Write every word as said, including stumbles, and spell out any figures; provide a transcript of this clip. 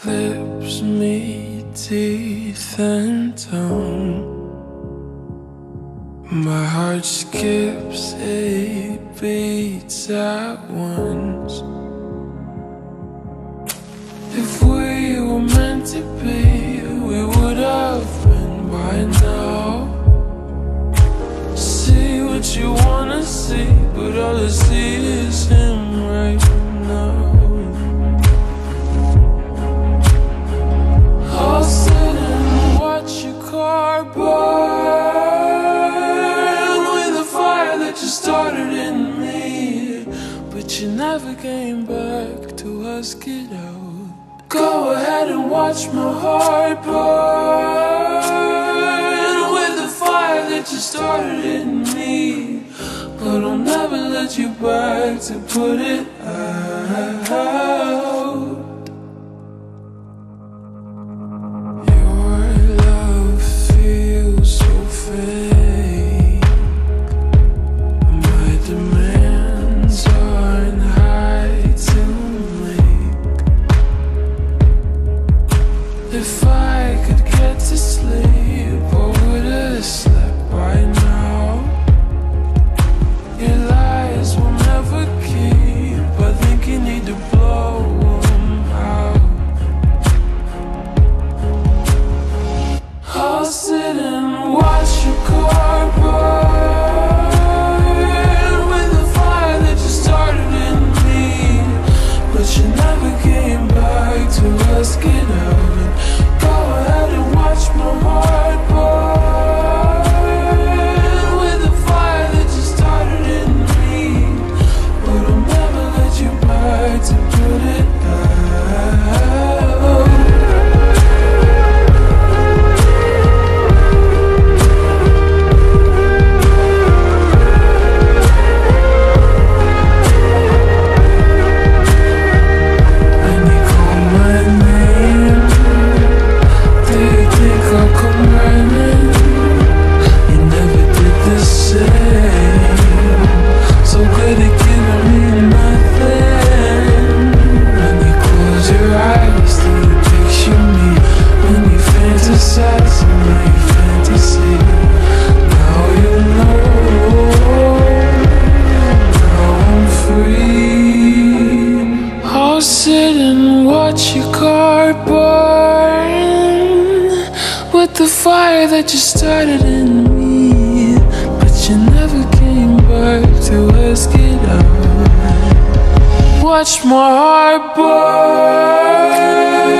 lips meet teeth and tongue. My heart skips eight beats at once. If we were meant to be, we would have been by now. See what you wanna see, but all I see is him right now. I'll sit and watch your car burn with the fire that you started in me, but you never came back to ask it out. Go ahead and watch my heart burn with the fire that you started in me, but I'll never let you back to put it out. Your love feels so fake. My demands aren't high to make. If I could get to sleep, I would have slept by now. Your lies will never keep. I think you need to blow them out. I'll sit and watch your car burn with the fire that you started in me, but you never came back to ask it out. Go ahead and watch my heart burn with the fire that you started in me, but I'll never let you back to put it out. And you call my name, do you think I'll come running? You never did the same, so good at giving me nothing. When you close your eyes, do you picture me? When you fantasize in my fantasy, now you know, now I'm free. I'll sit and watch your car burn with the fire that you started in me, but you never came back to ask it out. Watch my heart burn